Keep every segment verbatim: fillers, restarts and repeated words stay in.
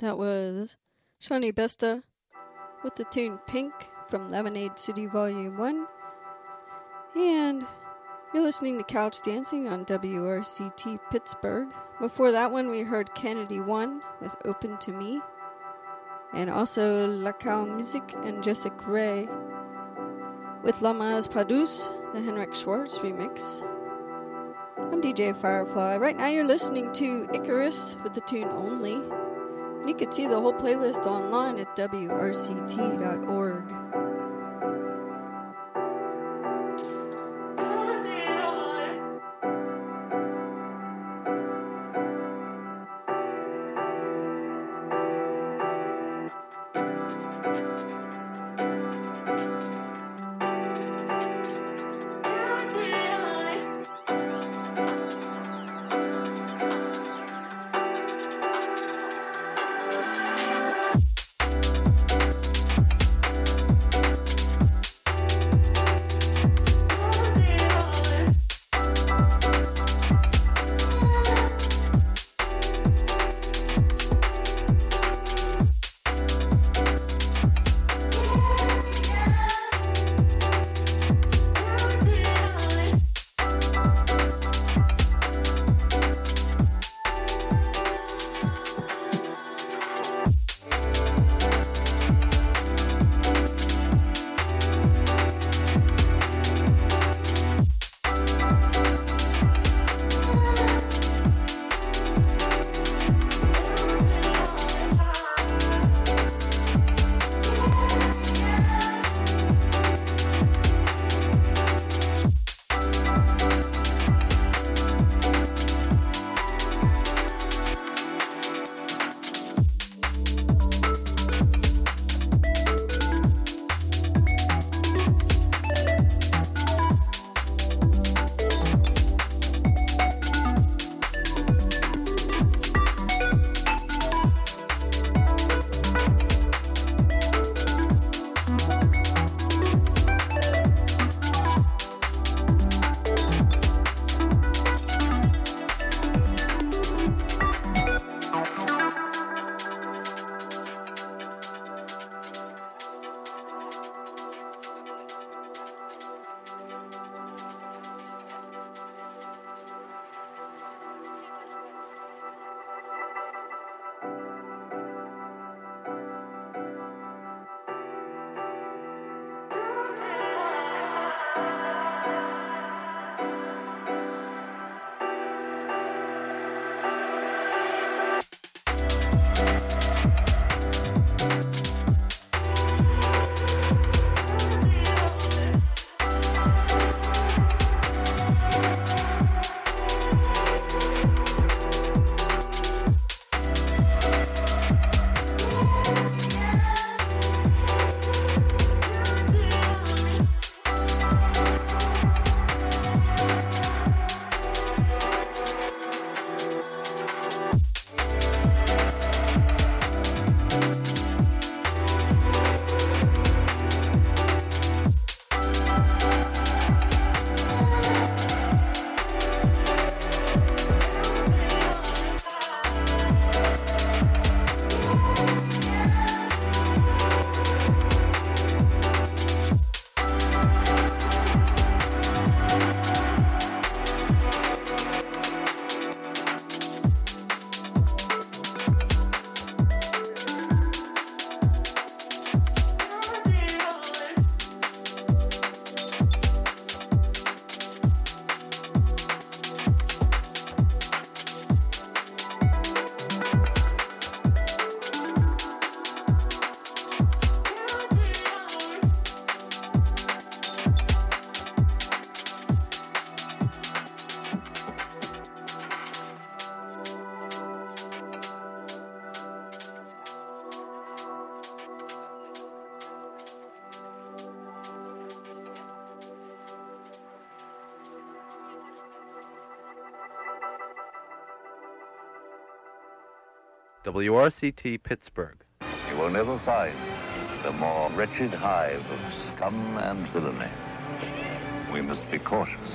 That was Shawnee Besta with the tune Pink from Lemonade City Volume one. And you're listening to Couch Dancing on W R C T Pittsburgh. Before that one, we heard Kennedy one with Open to Me. And also La Cow Music and Jessica Ray with La Maz Padus, the Henrik Schwartz remix. I'm D J Firefly. Right now you're listening to Icarus with the tune Only. And you can see the whole playlist online at W R C T dot org. W R C T Pittsburgh. You will never find the more wretched hive of scum and villainy. We must be cautious.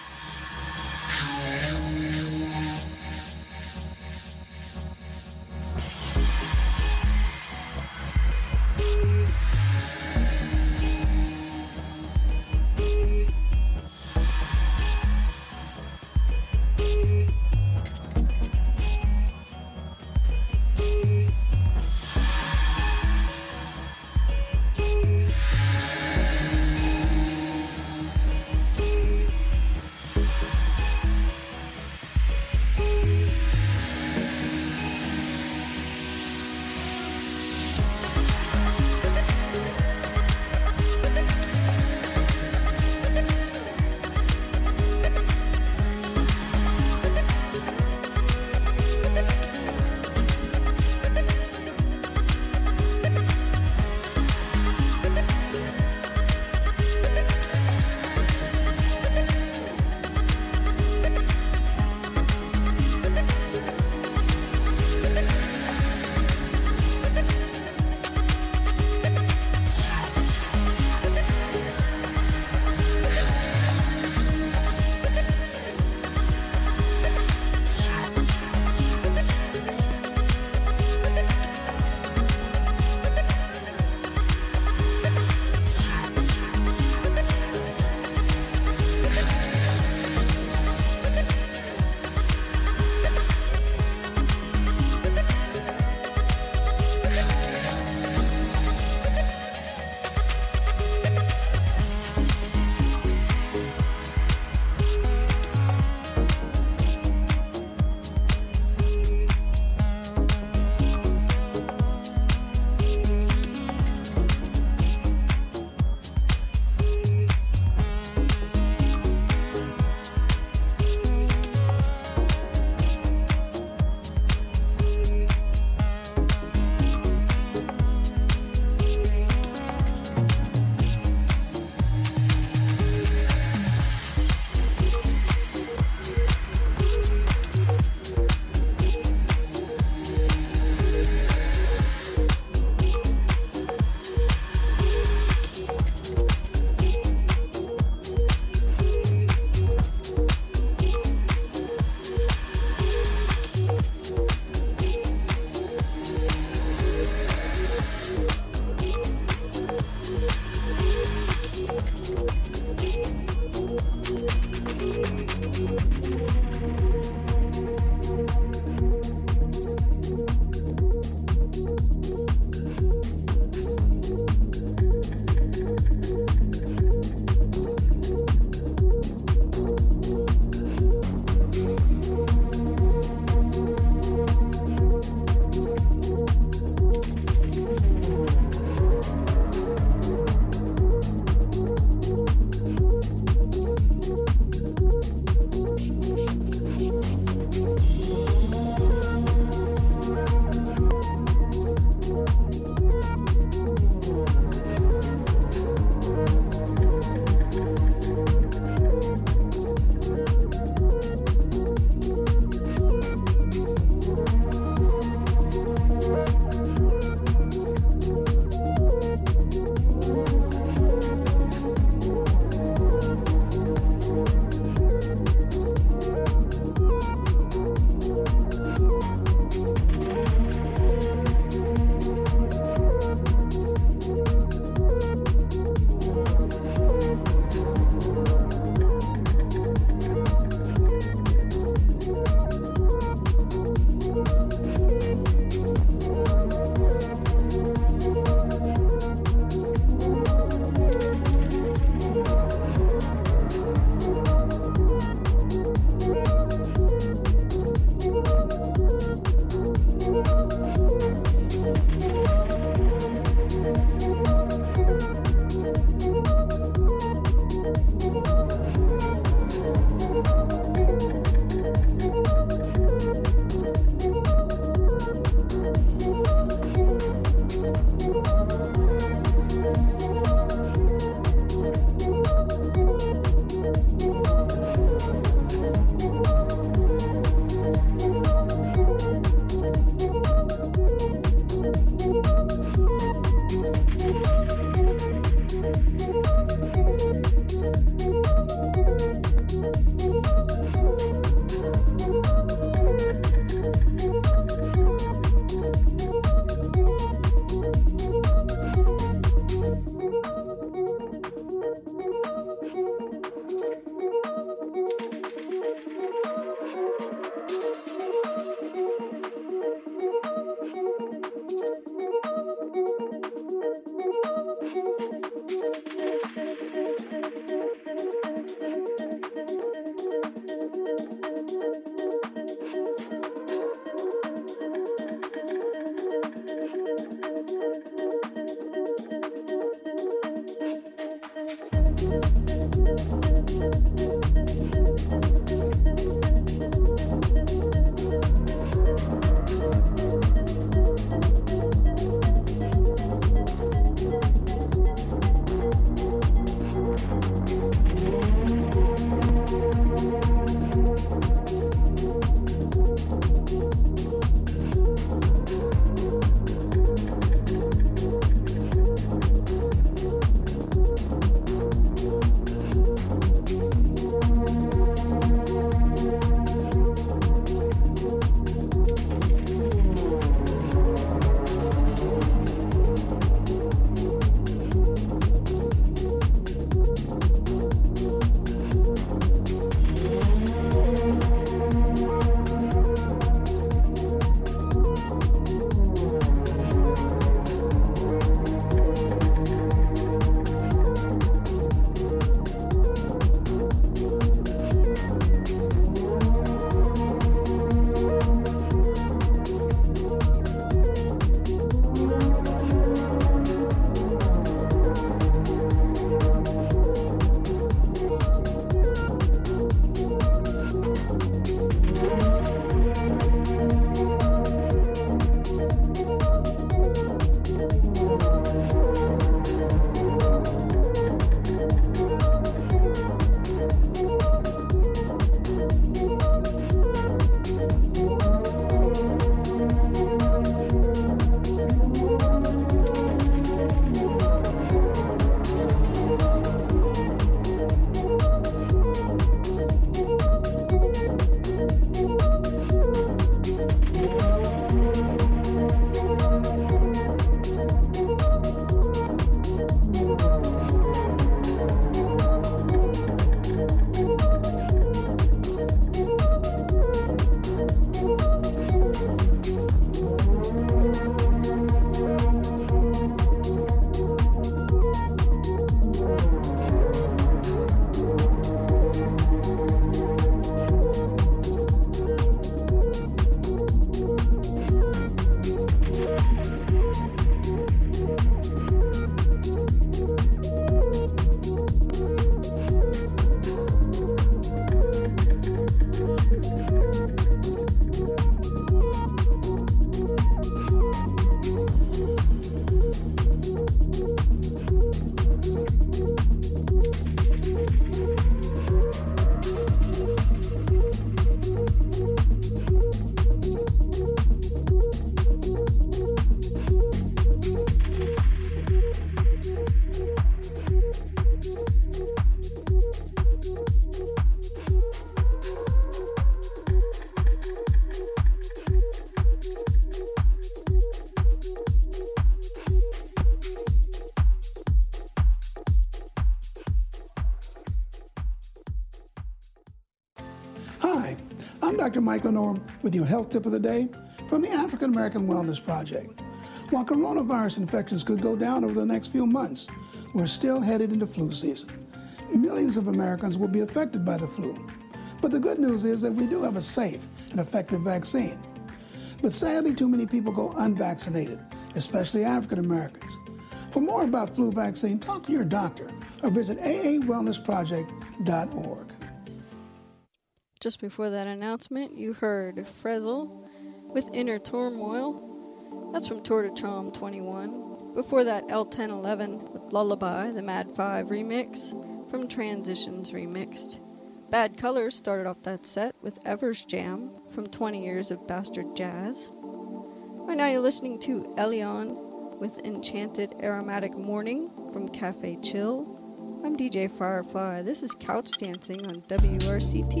Hi, I'm Doctor Mike Lenore with your health tip of the day from the African American Wellness Project. While coronavirus infections could go down over the next few months, we're still headed into flu season. Millions of Americans will be affected by the flu. But the good news is that we do have a safe and effective vaccine. But sadly, too many people go unvaccinated, especially African Americans. For more about flu vaccine, talk to your doctor or visit A A wellness project dot org. Just before that announcement, you heard Frezzle with Inner Turmoil. That's from Tour de Charm twenty-one. Before that, L ten eleven with Lullaby, the Mad five remix from Transitions Remixed. Bad Colors started off that set with Ever's Jam from twenty Years of Bastard Jazz. Right now you're listening to Elion with Enchanted Aromatic Morning from Cafe Chill. I'm D J Firefly. This is Couch Dancing on W R C T.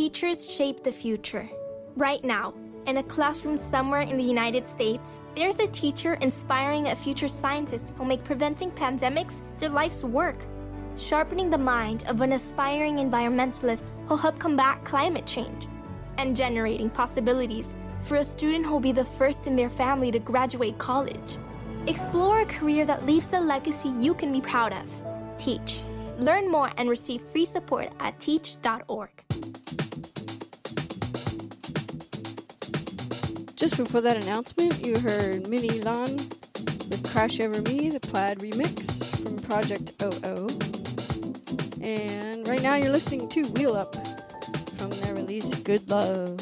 Teachers shape the future. Right now, in a classroom somewhere in the United States, there's a teacher inspiring a future scientist who'll make preventing pandemics their life's work, sharpening the mind of an aspiring environmentalist who'll help combat climate change, and generating possibilities for a student who'll be the first in their family to graduate college. Explore a career that leaves a legacy you can be proud of. Teach. Learn more and receive free support at teach dot org. Just before that announcement, you heard Minnie Lon with Crash Over Me, the Plaid remix from Project O O. And right now you're listening to Wheel Up from their release Good Love.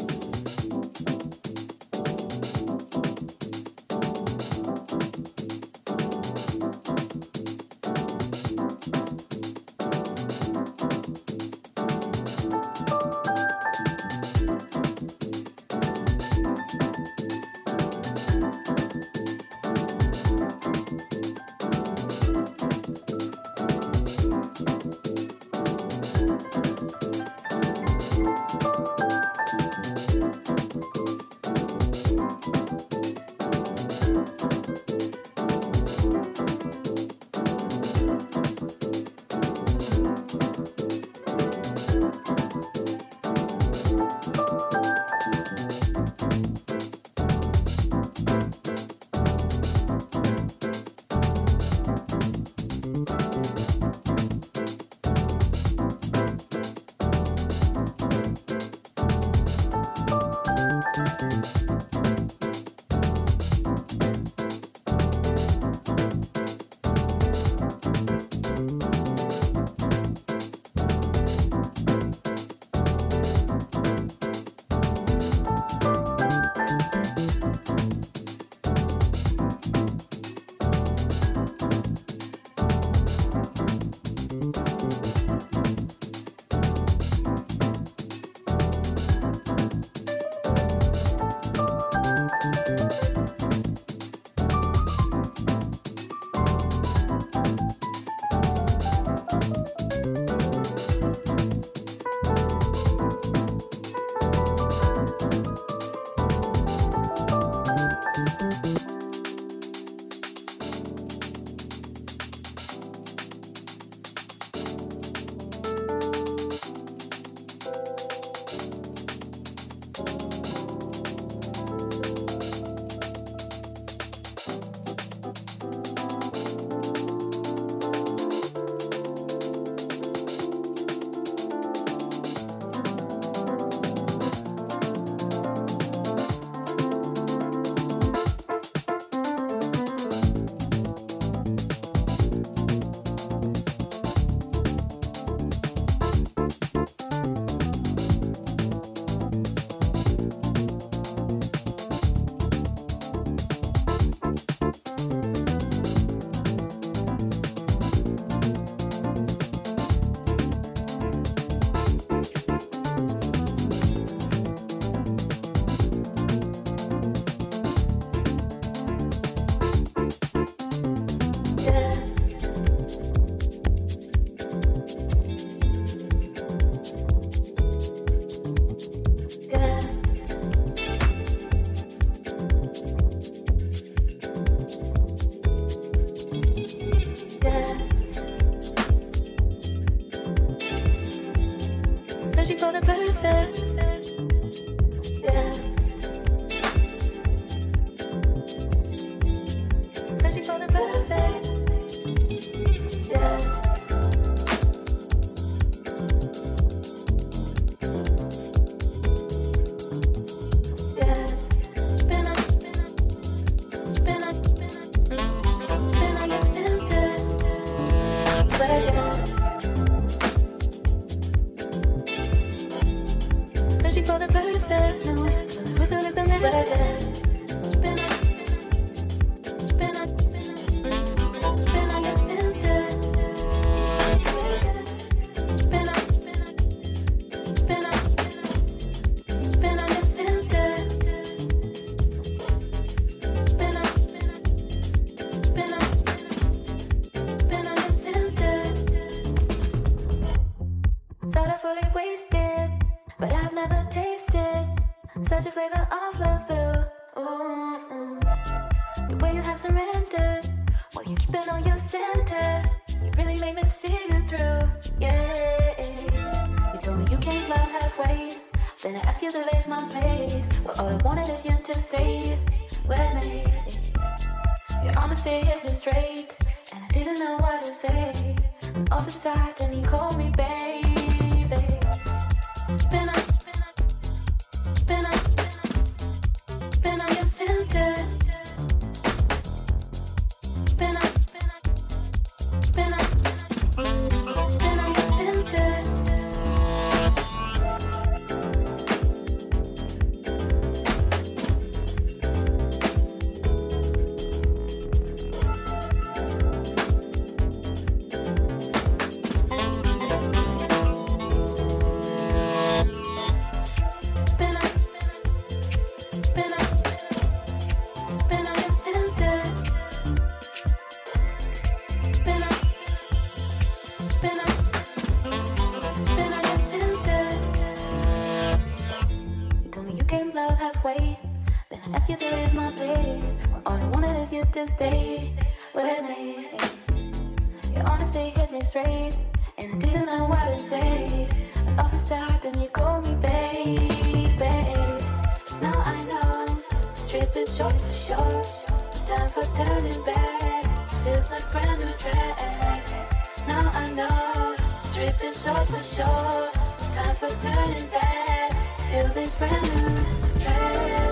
such a flavor of love, Bill. Ooh, ooh. The way you have surrendered, while you keep it on your center, you really make me see you through, yeah. You told me you can't love halfway, then I asked you to leave my place, but all I wanted is you to stay with me. Your honesty hit me straight, and I didn't know what to say. All the side, then you called me baby. Been up, been up, been on your center. Been up, been up, been on your center. To stay with me. Your honesty hit me straight, and I didn't know what to say. I often stopped and you called me baby. Now I know the strip is short for sure. Time for turning back. Feels like brand new track. Now I know the strip is short for sure. Time for turning back. Feel this brand new track.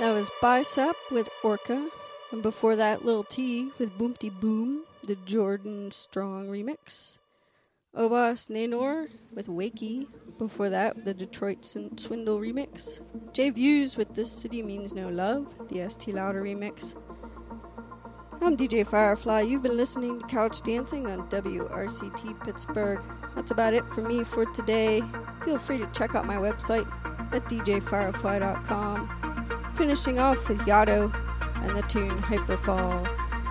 That was Bicep with Orca. And before that, Lil T with Boomty Boom, the Jordan Strong remix. Ovas Nanor with Wakey. Before that, the Detroit Swindle remix. J Views with This City Means No Love, the S T Lauder remix. I'm D J Firefly. You've been listening to Couch Dancing on W R C T Pittsburgh. That's about it for me for today. Feel free to check out my website at d j firefly dot com. Finishing off with Yotto and the tune Hyperfall.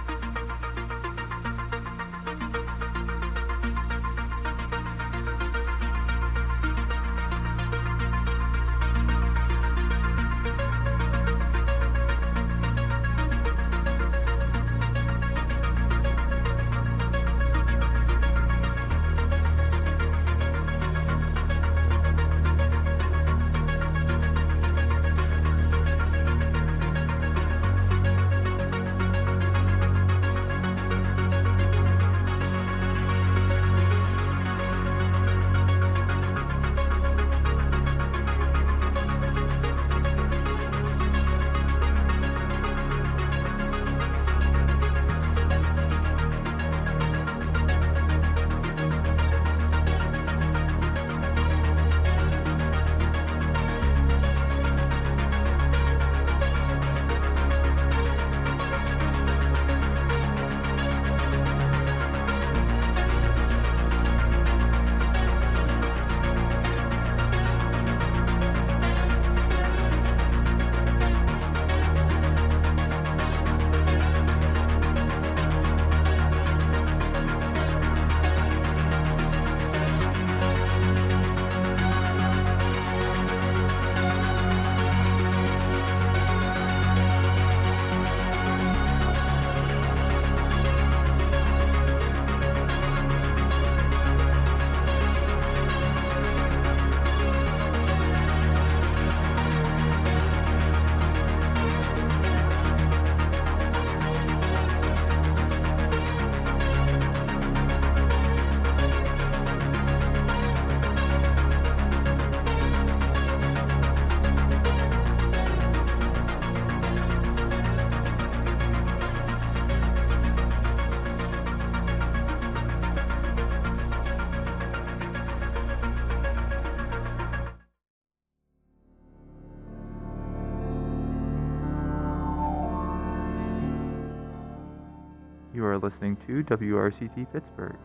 You are listening to W R C T Pittsburgh.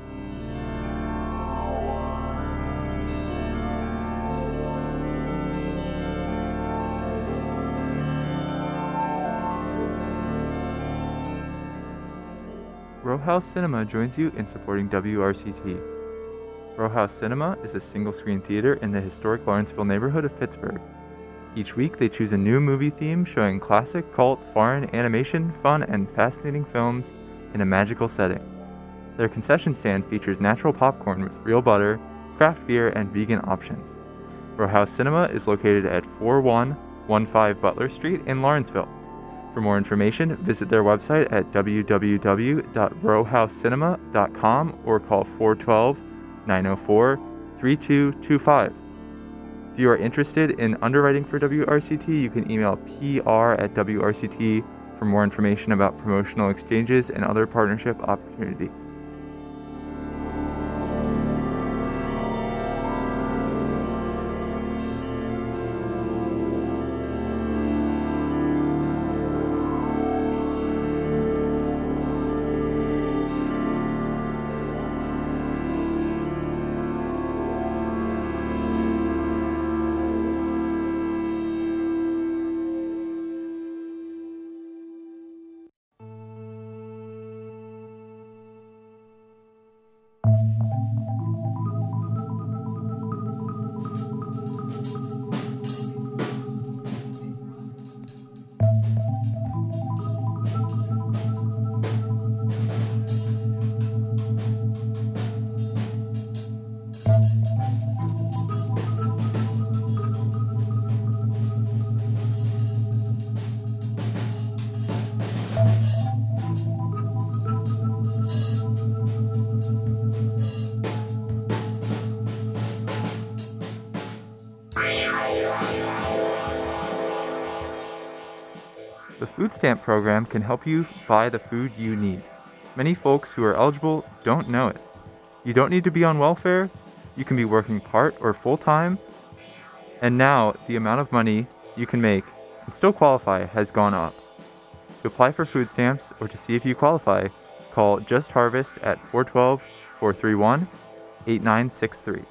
Row House Cinema joins you in supporting W R C T. Row House Cinema is a single-screen theater in the historic Lawrenceville neighborhood of Pittsburgh. Each week, they choose a new movie theme showing classic, cult, foreign, animation, fun, and fascinating films in a magical setting. Their concession stand features natural popcorn with real butter, craft beer, and vegan options. Row House Cinema is located at forty-one fifteen Butler Street in Lawrenceville. For more information, visit their website at w w w dot row house cinema dot com or call four one two, nine zero four, three two two five. If you are interested in underwriting for W R C T, you can email p r at w r c t for more information about promotional exchanges and other partnership opportunities. food stamp program can help you buy the food you need. Many folks who are eligible don't know it. You don't need to be on welfare. You can be working part or full-time. And now the amount of money you can make and still qualify has gone up. To apply for food stamps or to see if you qualify, call Just Harvest at four one two, four three one, eight nine six three.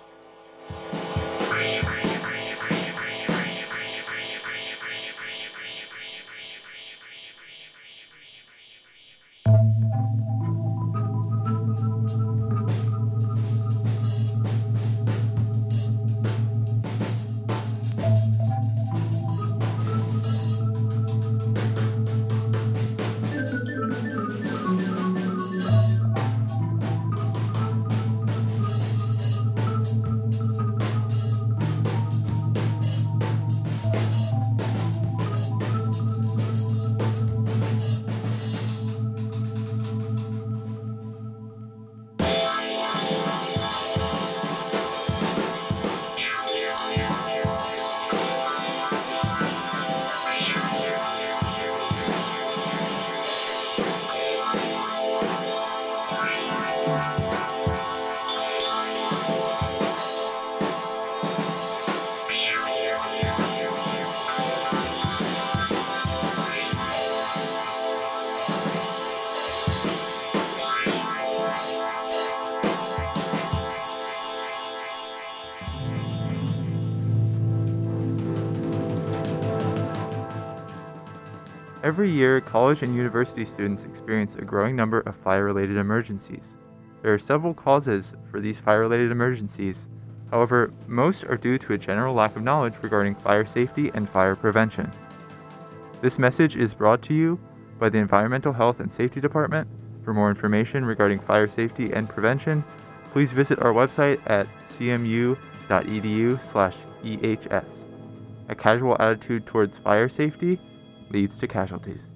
Every year, college and university students experience a growing number of fire-related emergencies. There are several causes for these fire-related emergencies. However, most are due to a general lack of knowledge regarding fire safety and fire prevention. This message is brought to you by the Environmental Health and Safety Department. For more information regarding fire safety and prevention, please visit our website at c m u dot e d u slash e h s. A casual attitude towards fire safety leads to casualties.